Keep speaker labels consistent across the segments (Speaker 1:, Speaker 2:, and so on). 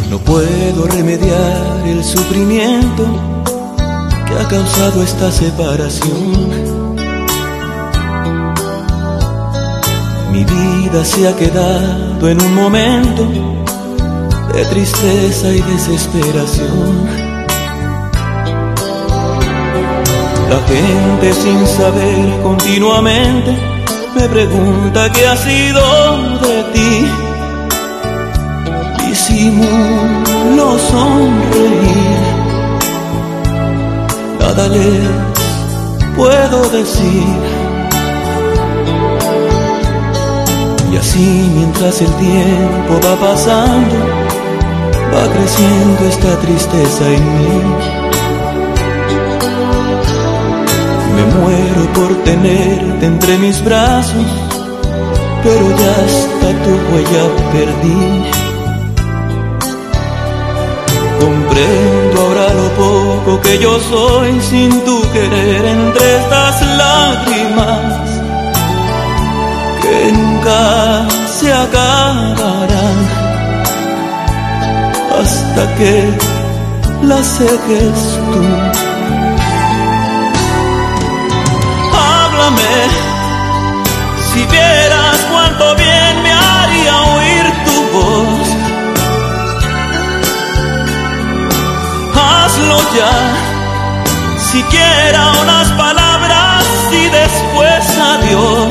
Speaker 1: No puedo remediar el sufrimiento que ha causado esta separación. Mi vida se ha quedado en un momento de tristeza y desesperación. La gente sin saber continuamente me pregunta qué ha sido de ti. Disimulo sonreír, nada les puedo decir. Y así mientras el tiempo va pasando, va creciendo esta tristeza en mí. Me muero por tenerte entre mis brazos, pero ya hasta tu huella perdí. Comprendo ahora lo poco que yo soy sin tu querer entre estas lágrimas que nunca se acabarán hasta que las seques tú. Háblame, si vieras cuánto bien me haría oír tu voz. Hazlo ya, siquiera unas palabras y después adiós.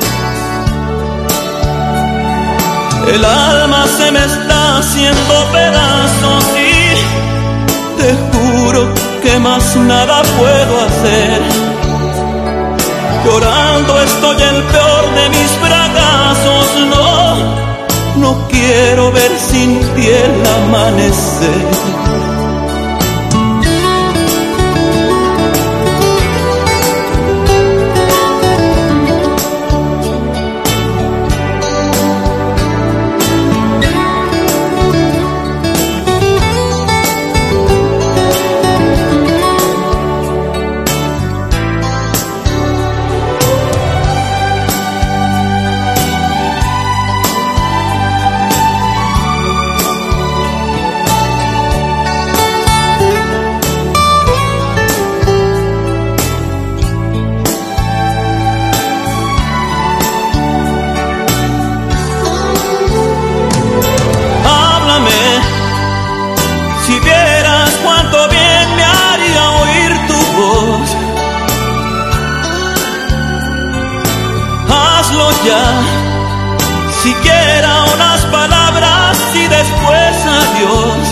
Speaker 1: El alma se me está haciendo pedazos y te juro que más nada puedo hacer. Llorando estoy el peor de mis fracasos. No quiero ver sin ti el amanecer. Si vieras cuánto bien me haría oír tu voz. Hazlo ya, siquiera unas palabras y después adiós.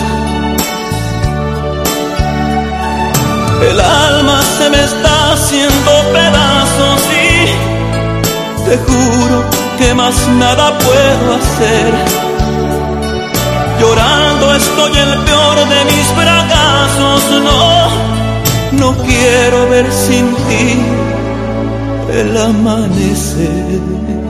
Speaker 1: El alma se me está haciendo pedazos y te juro que más nada puedo hacer. Llorando estoy el peor de mis fracasos. No quiero ver sin ti el amanecer.